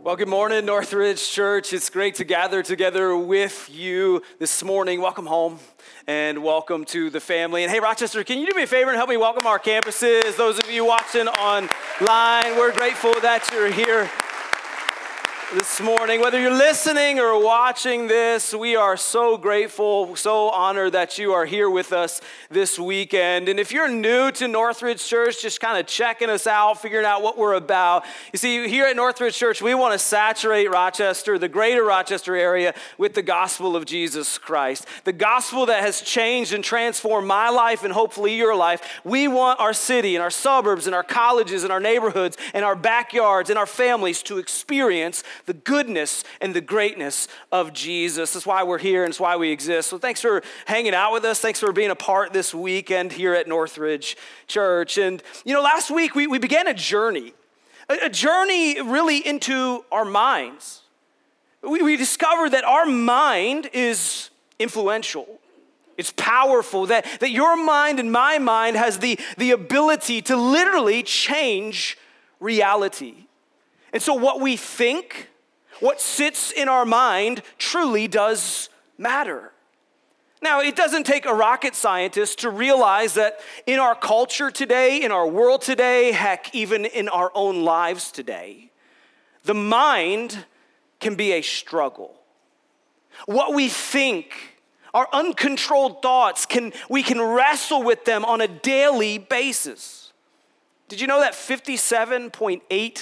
Well, good morning, Northridge Church. It's great to gather together with you this morning. Welcome home and welcome to the family. And hey, Rochester, can you do me a favor and help me welcome our campuses? Those of you watching online, we're grateful that you're here this morning. Whether you're listening or watching this, we are so grateful, so honored that you are here with us this weekend. And if you're new to Northridge Church, just kind of checking us out, figuring out what we're about. You see, here at Northridge Church, we want to saturate Rochester, the greater Rochester area, with the gospel of Jesus Christ. The gospel that has changed and transformed my life and hopefully your life. We want our city and our suburbs and our colleges and our neighborhoods and our backyards and our families to experience the goodness and the greatness of Jesus. That's why we're here and it's why we exist. So thanks for hanging out with us. Thanks for being a part this weekend here at Northridge Church. And last week we began a journey really into our minds. We discovered that our mind is influential. It's powerful, that your mind and my mind has the ability to literally change reality. And so what we think, what sits in our mind truly does matter. Now, it doesn't take a rocket scientist to realize that in our culture today, in our world today, heck, even in our own lives today, the mind can be a struggle. What we think, our uncontrolled thoughts, we can wrestle with them on a daily basis. Did you know that 57.8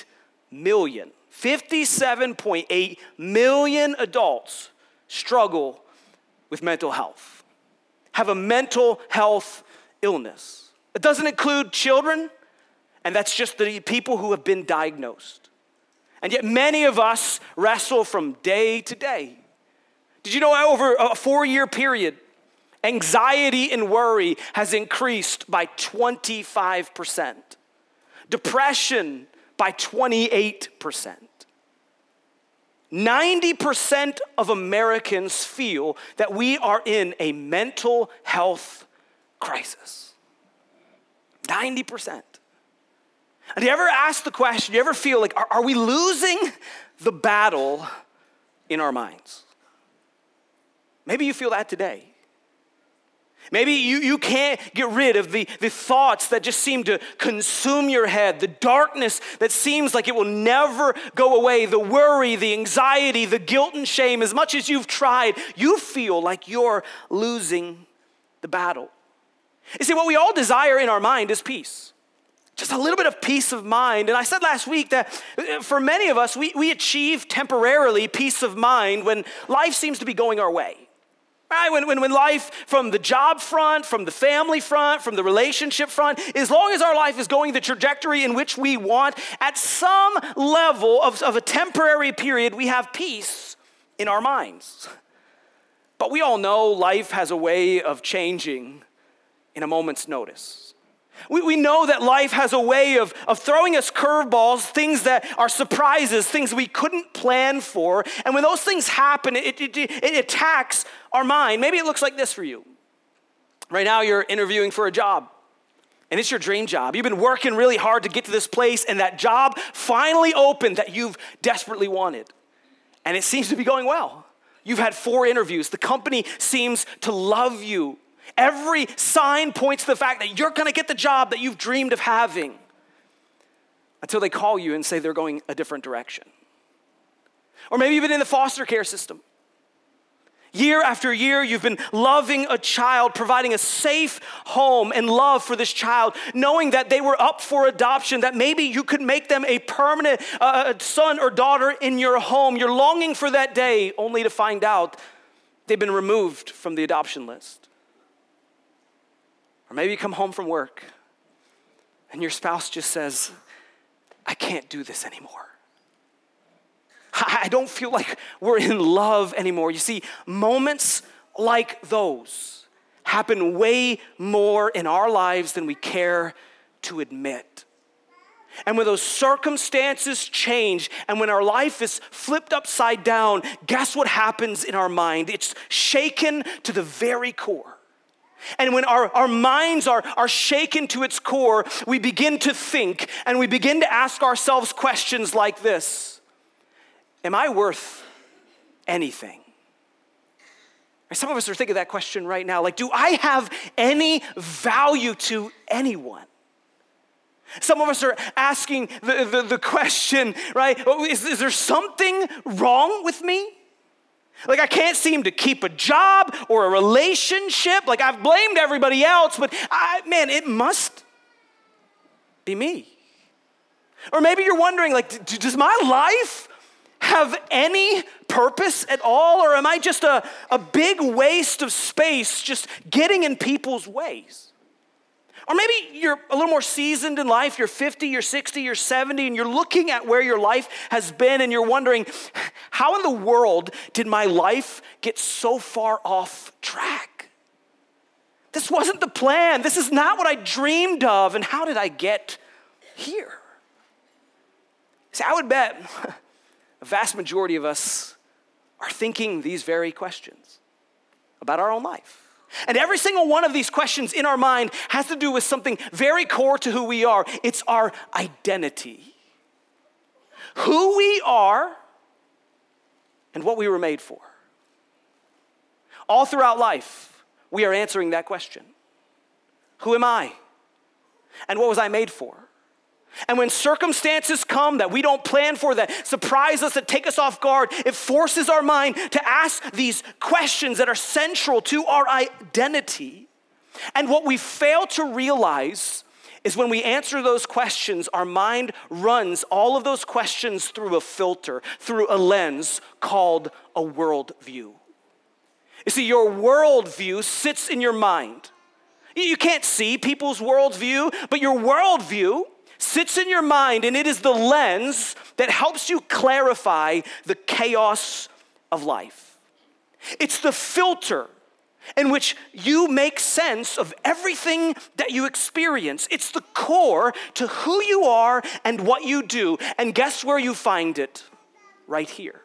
million adults struggle with mental health, have a mental health illness? It doesn't include children, and that's just the people who have been diagnosed. And yet many of us wrestle from day to day. Did you know over a 4-year period, anxiety and worry has increased by 25%. Depression by 28%. 90% of Americans feel that we are in a mental health crisis. 90%. And do you ever ask the question, do you ever feel like, are we losing the battle in our minds? Maybe you feel that today. Maybe you can't get rid of the thoughts that just seem to consume your head, the darkness that seems like it will never go away, the worry, the anxiety, the guilt and shame. As much as you've tried, you feel like you're losing the battle. You see, what we all desire in our mind is peace. Just a little bit of peace of mind. And I said last week that for many of us, we achieve temporarily peace of mind when life seems to be going our way. Right? When life, from the job front, from the family front, from the relationship front, as long as our life is going the trajectory in which we want, at some level of a temporary period, we have peace in our minds. But we all know life has a way of changing in a moment's notice. We know that life has a way of throwing us curveballs, things that are surprises, things we couldn't plan for. And when those things happen, it attacks our mind. Maybe it looks like this for you. Right now you're interviewing for a job, and it's your dream job. You've been working really hard to get to this place, and that job finally opened that you've desperately wanted. And it seems to be going well. You've had 4 interviews. The company seems to love you. Every sign points to the fact that you're going to get the job that you've dreamed of having, until they call you and say they're going a different direction. Or maybe you've been in the foster care system. Year after year, you've been loving a child, providing a safe home and love for this child, knowing that they were up for adoption, that maybe you could make them a permanent son or daughter in your home. You're longing for that day, only to find out they've been removed from the adoption list. Or maybe you come home from work and your spouse just says, I can't do this anymore. I don't feel like we're in love anymore. You see, moments like those happen way more in our lives than we care to admit. And when those circumstances change and when our life is flipped upside down, guess what happens in our mind? It's shaken to the very core. And when our minds are shaken to its core, we begin to think and we begin to ask ourselves questions like this. am I worth anything? Some of us are thinking that question right now. Like, do I have any value to anyone? Some of us are asking the question, right? Is there something wrong with me? Like, I can't seem to keep a job or a relationship. Like, I've blamed everybody else, but it must be me. Or maybe you're wondering, like, does my life have any purpose at all? Or am I just a big waste of space just getting in people's ways? Or maybe you're a little more seasoned in life, you're 50, you're 60, you're 70, and you're looking at where your life has been and you're wondering, how in the world did my life get so far off track? This wasn't the plan. This is not what I dreamed of. And how did I get here? See, I would bet a vast majority of us are thinking these very questions about our own life. And every single one of these questions in our mind has to do with something very core to who we are. It's our identity. Who we are and what we were made for. All throughout life, we are answering that question. Who am I? And what was I made for? And when circumstances come that we don't plan for, that surprise us, that take us off guard, it forces our mind to ask these questions that are central to our identity. And what we fail to realize is when we answer those questions, our mind runs all of those questions through a filter, through a lens called a worldview. You see, your worldview sits in your mind. You can't see people's worldview, but your worldview sits in your mind, and it is the lens that helps you clarify the chaos of life. It's the filter in which you make sense of everything that you experience. It's the core to who you are and what you do. And guess where you find it? Right here.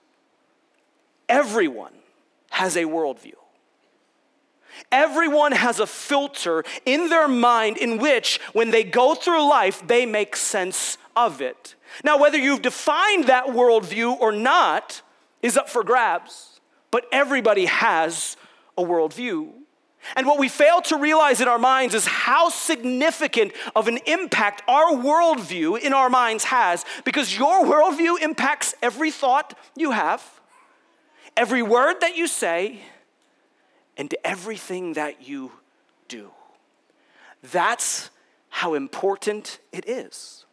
Everyone has a worldview. Everyone has a filter in their mind in which, when they go through life, they make sense of it. Now, whether you've defined that worldview or not is up for grabs, but everybody has a worldview. And what we fail to realize in our minds is how significant of an impact our worldview in our minds has, because your worldview impacts every thought you have, every word that you say, and to everything that you do. That's how important it is.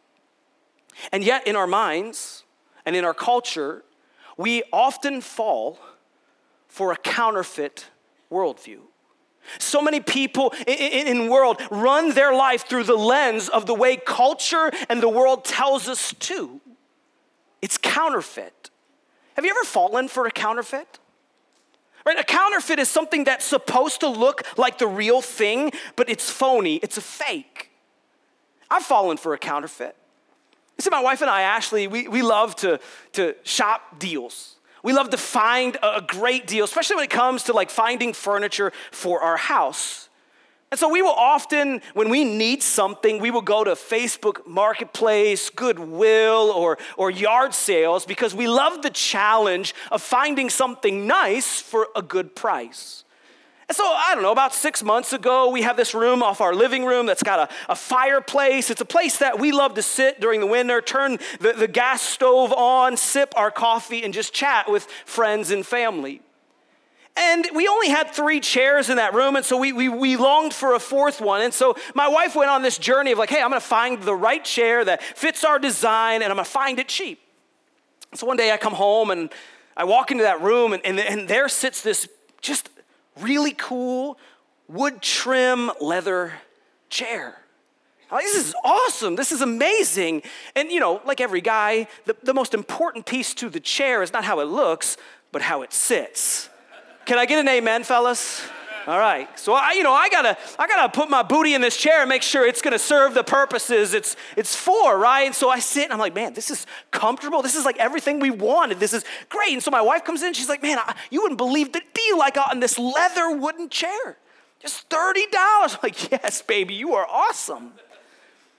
And yet in our minds and in our culture, we often fall for a counterfeit worldview. So many people in the world run their life through the lens of the way culture and the world tells us to. It's counterfeit. Have you ever fallen for a counterfeit? Right? A counterfeit is something that's supposed to look like the real thing, but it's phony. It's a fake. I've fallen for a counterfeit. You see, my wife and I, Ashley, we love to shop deals. We love to find a great deal, especially when it comes to like finding furniture for our house. And so we will often, when we need something, we will go to Facebook Marketplace, Goodwill, or yard sales, because we love the challenge of finding something nice for a good price. And so, I don't know, about 6 months ago, we have this room off our living room that's got a fireplace. It's a place that we love to sit during the winter, turn the gas stove on, sip our coffee, and just chat with friends and family. And we only had 3 chairs in that room, and so we longed for a 4th one. And so my wife went on this journey of like, hey, I'm gonna find the right chair that fits our design, and I'm gonna find it cheap. So one day I come home, and I walk into that room, and there sits this just really cool wood trim leather chair. I'm like, this is awesome, this is amazing. And you know, like every guy, the most important piece to the chair is not how it looks, but how it sits. Can I get an amen, fellas? All right. So I gotta put my booty in this chair and make sure it's gonna serve the purposes it's for, right? And so I sit and I'm like, man, this is comfortable. This is like everything we wanted. This is great. And so my wife comes in. She's like, man, you wouldn't believe the deal I got on this leather wooden chair. Just $30. I'm like, yes, baby, you are awesome.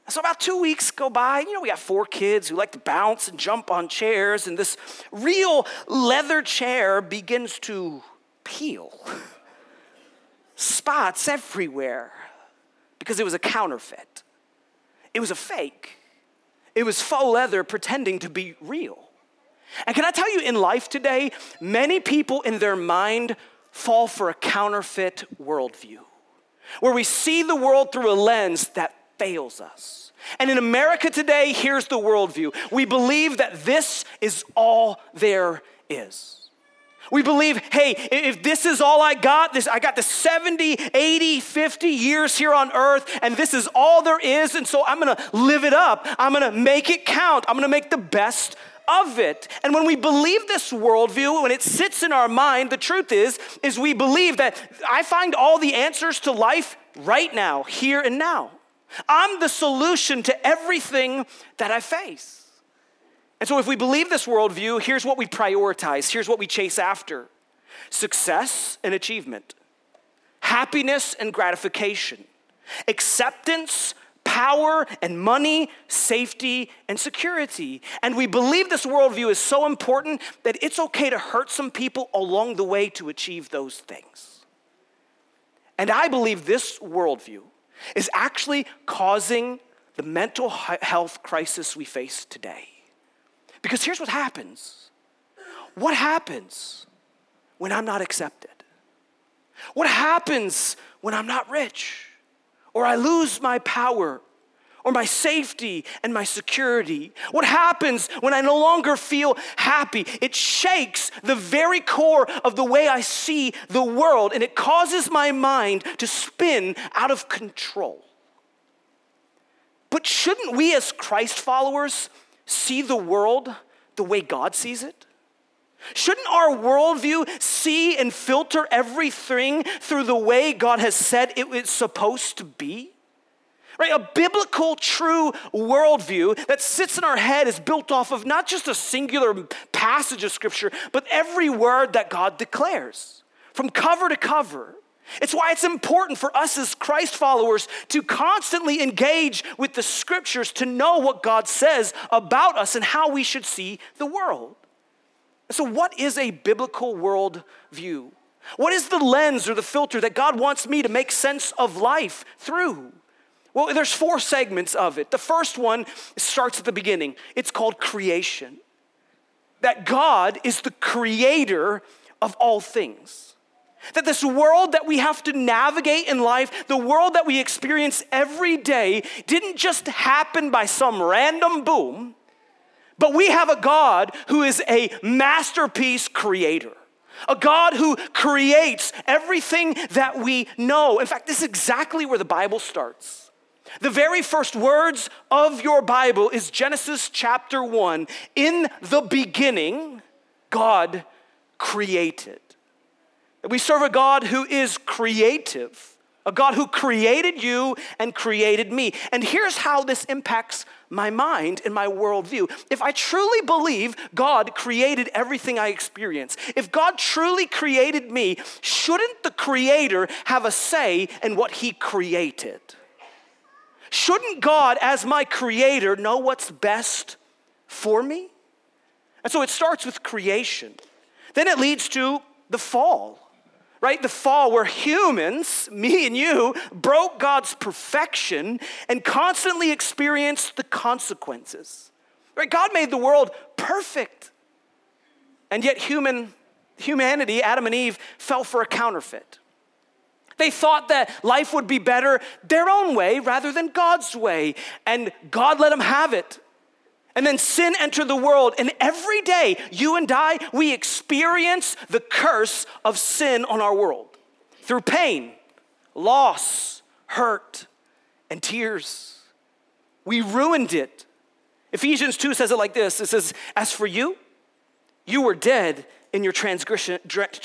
So about 2 weeks go by, we got 4 kids who like to bounce and jump on chairs, and this real leather chair begins to peel. Spots everywhere because it was a counterfeit. It was a fake. It was faux leather pretending to be real. And can I tell you, in life today, many people in their mind fall for a counterfeit worldview, where we see the world through a lens that fails us. And in America today, here's the worldview. We believe that this is all there is. We believe, hey, if this is all I got the 70, 80, 50 years here on earth, and this is all there is, and so I'm gonna live it up. I'm gonna make it count. I'm gonna make the best of it. And when we believe this worldview, when it sits in our mind, the truth is we believe that I find all the answers to life right now, here and now. I'm the solution to everything that I face. And so if we believe this worldview, here's what we prioritize. Here's what we chase after: success and achievement, happiness and gratification, acceptance, power and money, safety and security. And we believe this worldview is so important that it's okay to hurt some people along the way to achieve those things. And I believe this worldview is actually causing the mental health crisis we face today. Because here's what happens. What happens when I'm not accepted? What happens when I'm not rich? Or I lose my power, or my safety and my security? What happens when I no longer feel happy? It shakes the very core of the way I see the world, and it causes my mind to spin out of control. But shouldn't we as Christ followers see the world the way God sees it? Shouldn't our worldview see and filter everything through the way God has said it was supposed to be? Right? A biblical, true worldview that sits in our head is built off of not just a singular passage of Scripture, but every word that God declares, from cover to cover. It's why it's important for us as Christ followers to constantly engage with the Scriptures to know what God says about us and how we should see the world. So what is a biblical worldview? What is the lens or the filter that God wants me to make sense of life through? Well, there's 4 segments of it. The first one starts at the beginning. It's called creation. That God is the creator of all things. That this world that we have to navigate in life, the world that we experience every day, didn't just happen by some random boom, but we have a God who is a masterpiece creator. A God who creates everything that we know. In fact, this is exactly where the Bible starts. The very first words of your Bible is Genesis chapter 1. In the beginning, God created. We serve a God who is creative, a God who created you and created me. And here's how this impacts my mind and my worldview. If I truly believe God created everything I experience, if God truly created me, shouldn't the Creator have a say in what He created? Shouldn't God, as my Creator, know what's best for me? And so it starts with creation. Then it leads to the fall. Right? The fall where humans, me and you, broke God's perfection and constantly experienced the consequences. Right? God made the world perfect. And yet humanity, Adam and Eve, fell for a counterfeit. They thought that life would be better their own way rather than God's way. And God let them have it. And then sin entered the world, and every day, you and I, we experience the curse of sin on our world through pain, loss, hurt, and tears. We ruined it. Ephesians 2 says it like this. It says, as for you, you were dead in your transgressions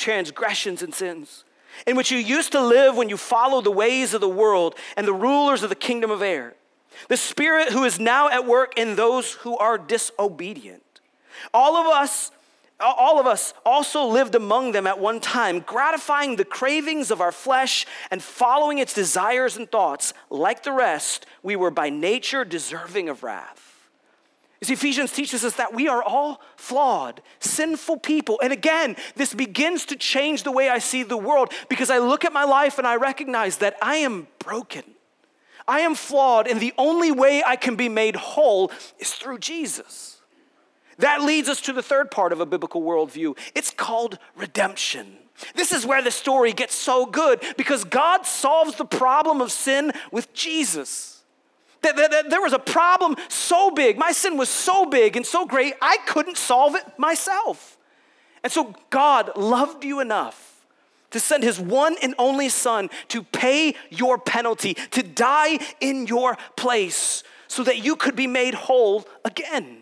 and sins, in which you used to live when you followed the ways of the world and the rulers of the kingdom of air. The spirit who is now at work in those who are disobedient. All of us All of us also lived among them at one time, gratifying the cravings of our flesh and following its desires and thoughts. Like the rest, we were by nature deserving of wrath. You see, Ephesians teaches us that we are all flawed, sinful people. And again, this begins to change the way I see the world because I look at my life and I recognize that I am broken. I am flawed, and the only way I can be made whole is through Jesus. That leads us to the third part of a biblical worldview. It's called redemption. This is where the story gets so good because God solves the problem of sin with Jesus. There was a problem so big, my sin was so big and so great, I couldn't solve it myself. And so God loved you enough to send his one and only son to pay your penalty, to die in your place so that you could be made whole again.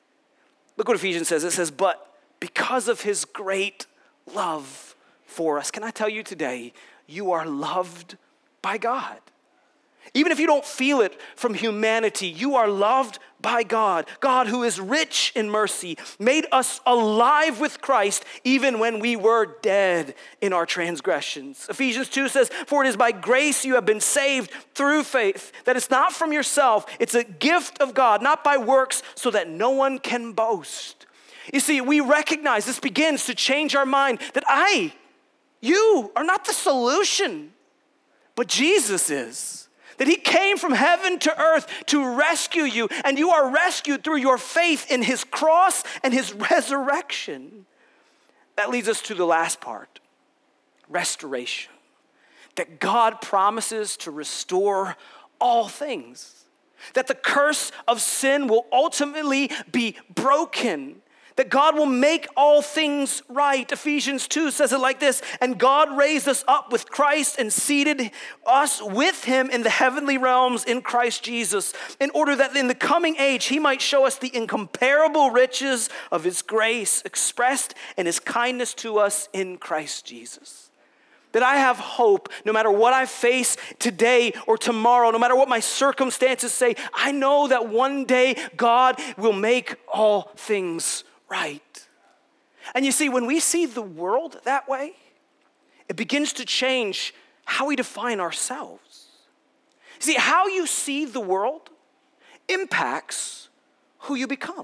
Look what Ephesians says. It says, but because of his great love for us. Can I tell you today, you are loved by God. Even if you don't feel it from humanity, you are loved by God. God, who is rich in mercy, made us alive with Christ even when we were dead in our transgressions. Ephesians 2 says, for it is by grace you have been saved through faith, that it's not from yourself, it's a gift of God, not by works, so that no one can boast. You see, we recognize this begins to change our mind that you are not the solution, but Jesus is. That he came from heaven to earth to rescue you, and you are rescued through your faith in his cross and his resurrection. That leads us to the last part, restoration. That God promises to restore all things. That the curse of sin will ultimately be broken. That God will make all things right. Ephesians 2 says it like this, and God raised us up with Christ and seated us with him in the heavenly realms in Christ Jesus, in order that in the coming age he might show us the incomparable riches of his grace expressed in his kindness to us in Christ Jesus. That I have hope no matter what I face today or tomorrow, no matter what my circumstances say, I know that one day God will make all things right. And you see, when we see the world that way, it begins to change how we define ourselves. See, how you see the world impacts who you become.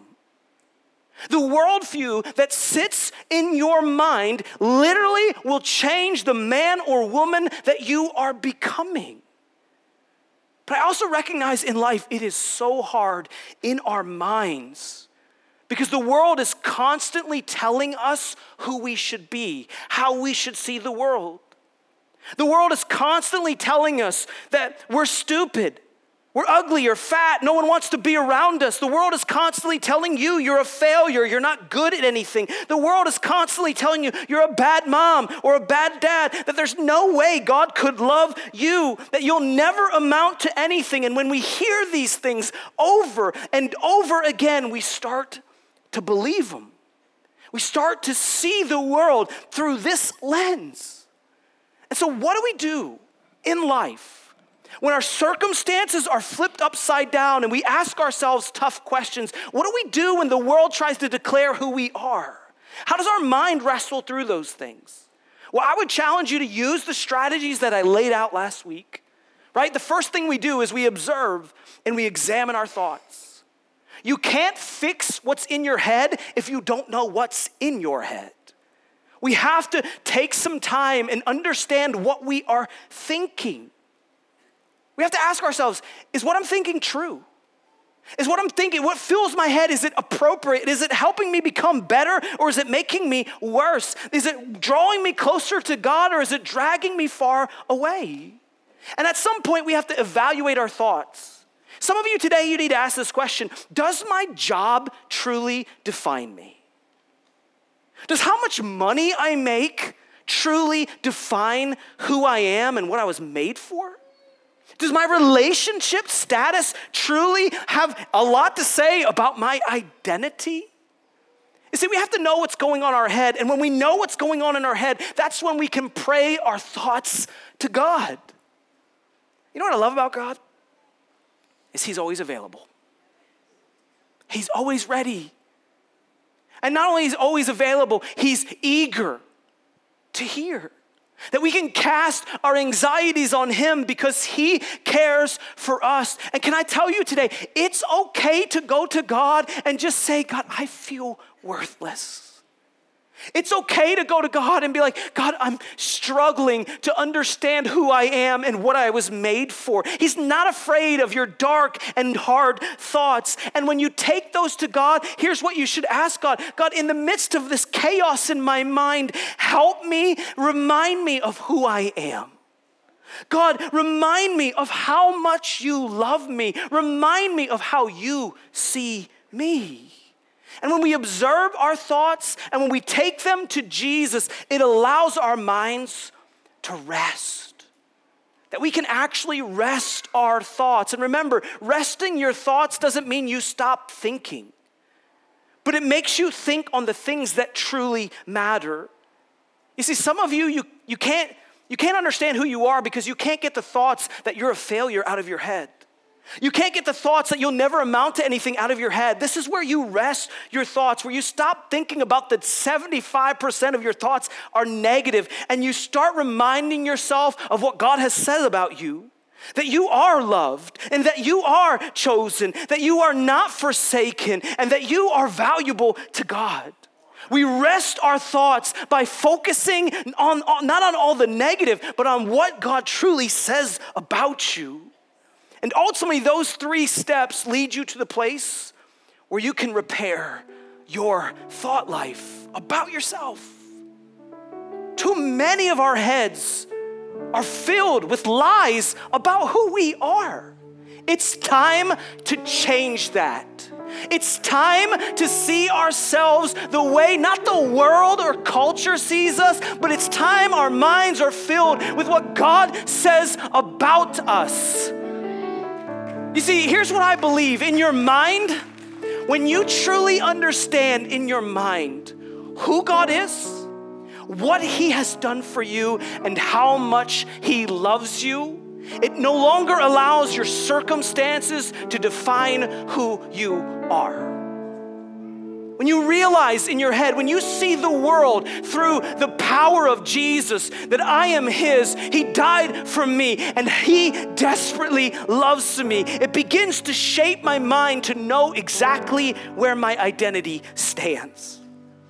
The worldview that sits in your mind literally will change the man or woman that you are becoming. But I also recognize in life it is so hard in our minds because the world is constantly telling us who we should be, how we should see the world. The world is constantly telling us that we're stupid, we're ugly or fat, no one wants to be around us. The world is constantly telling you you're a failure, you're not good at anything. The world is constantly telling you you're a bad mom or a bad dad, that there's no way God could love you, that you'll never amount to anything. And when we hear these things over and over again, we start to believe them. We start to see the world through this lens. And so what do we do in life when our circumstances are flipped upside down and we ask ourselves tough questions? What do we do when the world tries to declare who we are? How does our mind wrestle through those things? Well, I would challenge you to use the strategies that I laid out last week, right? The first thing we do is we observe and we examine our thoughts. You can't fix what's in your head if you don't know what's in your head. We have to take some time and understand what we are thinking. We have to ask ourselves, is what I'm thinking true? Is what I'm thinking, what fills my head, is it appropriate? Is it helping me become better, or is it making me worse? Is it drawing me closer to God, or is it dragging me far away? And at some point, we have to evaluate our thoughts. Some of you today, you need to ask this question: does my job truly define me? Does how much money I make truly define who I am and what I was made for? Does my relationship status truly have a lot to say about my identity? You see, we have to know what's going on in our head, and when we know what's going on in our head, that's when we can pray our thoughts to God. You know what I love about God? Is he's always available. He's always ready. And not only is he always available, he's eager to hear. That we can cast our anxieties on him because he cares for us. And can I tell you today, it's okay to go to God and just say, God, I feel worthless. It's okay to go to God and be like, God, I'm struggling to understand who I am and what I was made for. He's not afraid of your dark and hard thoughts. And when you take those to God, here's what you should ask God. God, in the midst of this chaos in my mind, help me, remind me of who I am. God, remind me of how much you love me. Remind me of how you see me. And when we observe our thoughts and when we take them to Jesus, it allows our minds to rest. That we can actually rest our thoughts. And remember, resting your thoughts doesn't mean you stop thinking, but it makes you think on the things that truly matter. You see, some of you can't understand who you are because you can't get the thoughts that you're a failure out of your head. You can't get the thoughts that you'll never amount to anything out of your head. This is where you rest your thoughts, where you stop thinking about that 75% of your thoughts are negative, and you start reminding yourself of what God has said about you, that you are loved, and that you are chosen, that you are not forsaken, and that you are valuable to God. We rest our thoughts by focusing on not on all the negative, but on what God truly says about you. And ultimately, those 3 steps lead you to the place where you can repair your thought life about yourself. Too many of our heads are filled with lies about who we are. It's time to change that. It's time to see ourselves the way not the world or culture sees us, but it's time our minds are filled with what God says about us. You see, here's what I believe. In your mind, when you truly understand in your mind who God is, what he has done for you, and how much he loves you, it no longer allows your circumstances to define who you are. When you realize in your head, when you see the world through the power of Jesus, that I am his, he died for me, and he desperately loves me, it begins to shape my mind to know exactly where my identity stands.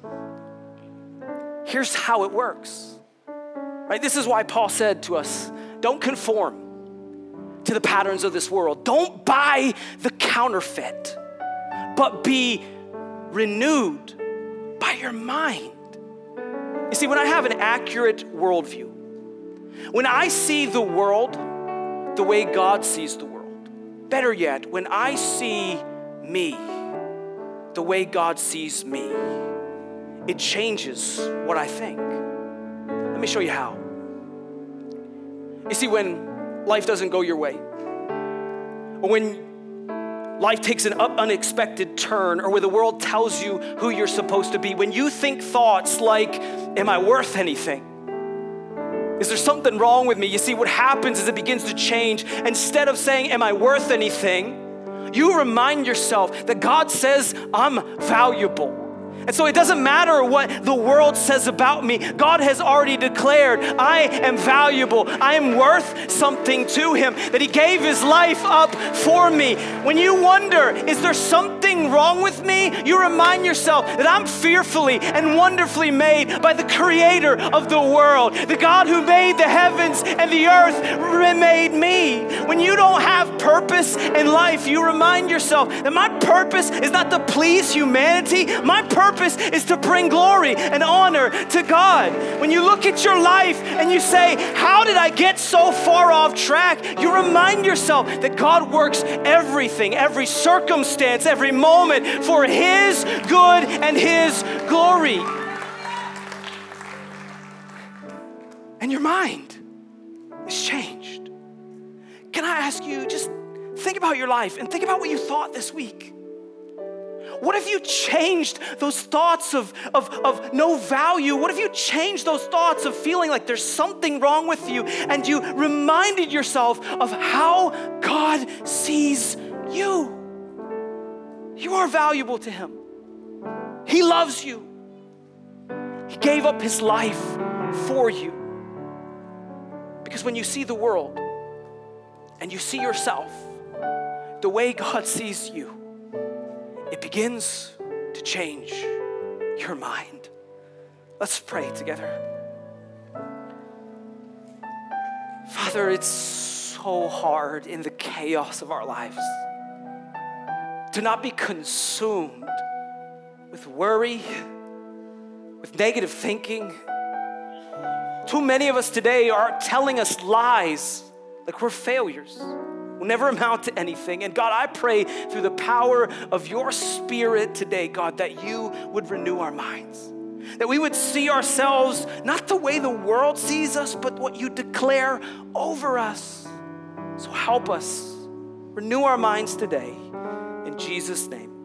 Here's how it works, right? This is why Paul said to us, don't conform to the patterns of this world. Don't buy the counterfeit, but be renewed by your mind. You see, when I have an accurate worldview, when I see the world the way God sees the world, better yet, when I see me the way God sees me, it changes what I think. Let me show you how. You see, when life doesn't go your way, or when life takes an unexpected turn, or where the world tells you who you're supposed to be, when you think thoughts like, am I worth anything? Is there something wrong with me? You see, what happens is it begins to change. Instead of saying, am I worth anything? You remind yourself that God says, I'm valuable. And so it doesn't matter what the world says about me. God has already declared I am valuable. I am worth something to him, that he gave his life up for me. When you wonder, is there something wrong with me? You remind yourself that I'm fearfully and wonderfully made by the creator of the world. The God who made the heavens and the earth made me. When you don't have purpose in life, you remind yourself that my purpose is not to please humanity. My purpose is to bring glory and honor to God. When you look at your life and you say, how did I get so far off track? You remind yourself that God works everything, every circumstance, every moment for his good and his glory. And your mind is changed. Can I ask you, just think about your life and think about what you thought this week. What if you changed those thoughts of no value? What if you changed those thoughts of feeling like there's something wrong with you, and you reminded yourself of how God sees you? You are valuable to him. He loves you. He gave up his life for you. Because when you see the world and you see yourself the way God sees you, it begins to change your mind. Let's pray together. Father, it's so hard in the chaos of our lives to not be consumed with worry, with negative thinking. Too many of us today are telling us lies like we're failures. We'll never amount to anything. And God, I pray through the power of your Spirit today, God, that you would renew our minds. That we would see ourselves not the way the world sees us, but what you declare over us. So help us. Renew our minds today. In Jesus' name.